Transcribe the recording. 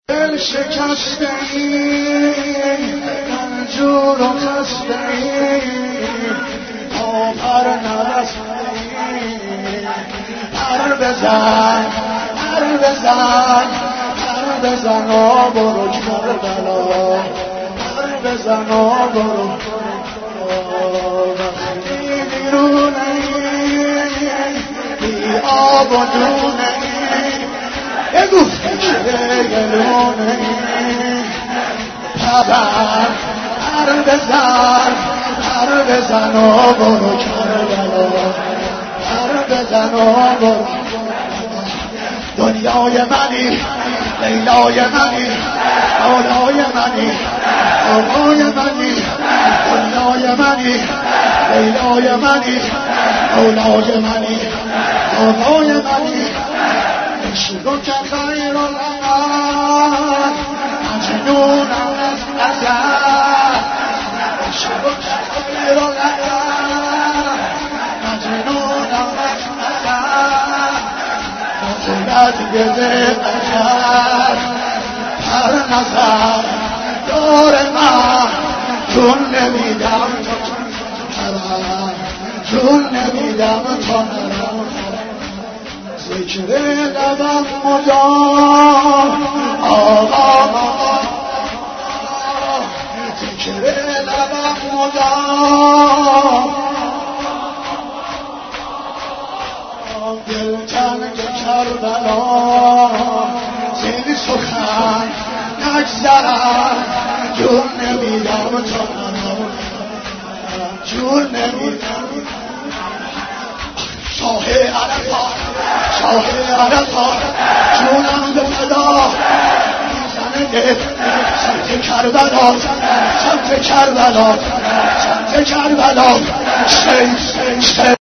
دل شکسته ای رنجور و خسته ای تا پر نرسته ای پر بزن پر بزن پر بزن و برو کربلا پر بزن و برو وقتی بیرونه ای بی آب و دونه ای بگو فکر گلونه پبر پر بزن و برو کربلا پر بزن و برو دنیای منی لیلای منی آلای منی آقای منی دنیای منی لیلای منی آلای منی آقای منی شروع که خیر العمل مجنونم از نظر شروع که خیر العمل مجنونم از نظر نظرت گذر نظر هر نظر دور من جون نمیدم جون نمیدم تا نرم ذکر لبم مدام آقا ذکر لبم مدام دل تنگ کربلا زین سخن نگذرم جون نمیدم تا نرم جون نمیدم شاه عرفات شاه عرفات جونم به فدا میزنه سمت کربلا سمت کربلا سمت کربلا